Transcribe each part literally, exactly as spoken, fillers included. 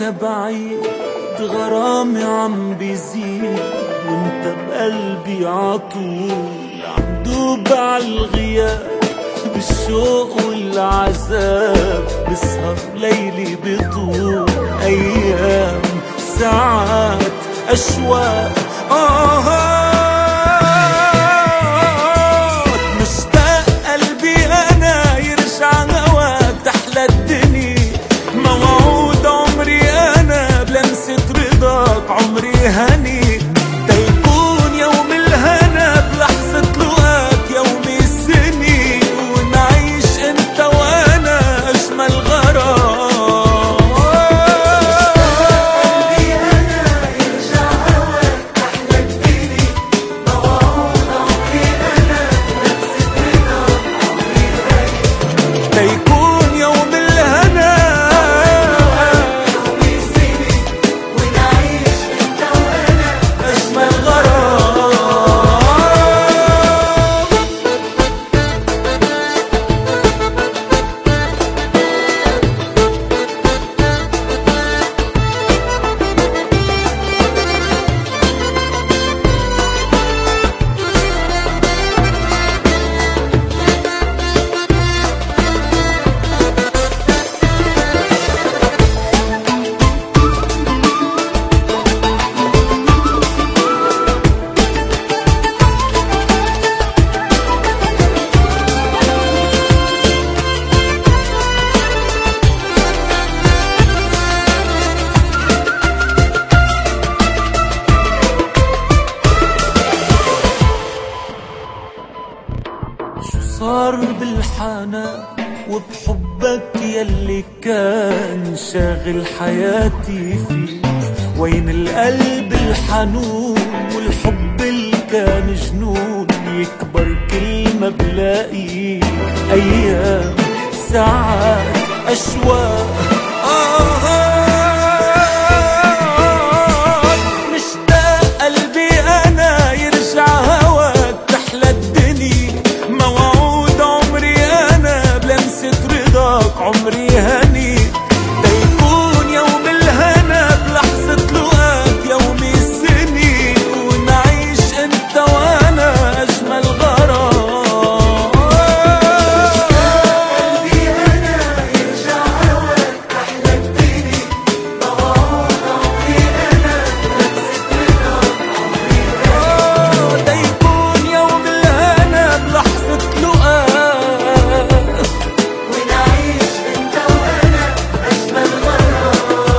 وانا بعيد غرامي عم بيزيد، وانت بقلبي عطول عم دوب عالغياب، بالشوق والعذاب بسهر ليلي بطول، ايام ساعات اشواق آه مشتاق قلبي انا يرجع هواك تحلى الدنيا، موعود عمري انا بلمسة رضاك عمري هني، تيكون يوم الهنا بلحظة لقاك يوم السني، ونعيش انت وانا اجمل غرام. تيكون يوم الهنا يوم السني، ونعيش انت وانا اجمل غرام. صار بالحنان وبحبك يلي كان شاغل حياتي فيه، وين القلب الحنون والحب اللي كان جنون، يكبر كل ما بلاقيك ايام ساعات اشواق آه مشتاق قلبي انا يرجع هواك تحلى الدنيا، موعود عمري انا بلمسة رضاك عمري هني، تيكون يوم الهنا بلحظة لقاك يوم السني، ونعيش انت وانا اجمل غرام. قلبي انا يرجع هواك تحلى الدنيا، موعود عمري انا بلمسة رضاك عمري هني، تيكون يوم الهنا بلحظة لقاك، ونعيش انت وانا اجمل غرام.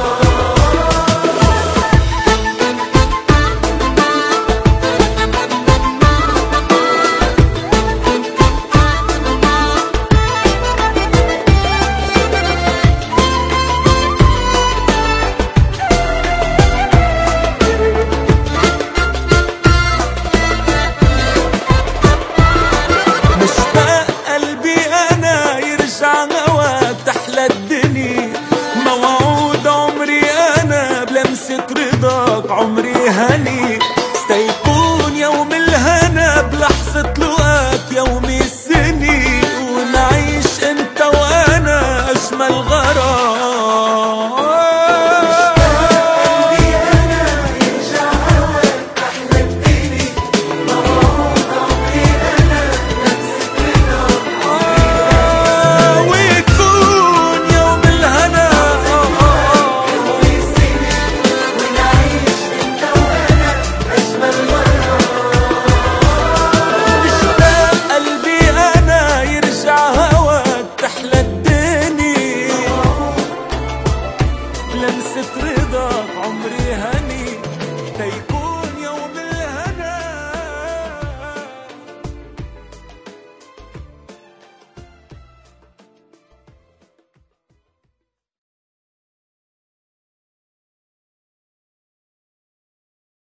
مشتاق قلبي انا يرجع هواك تحلى الدنيا، موعود عمري انا بلمسة رضاك عمري هني،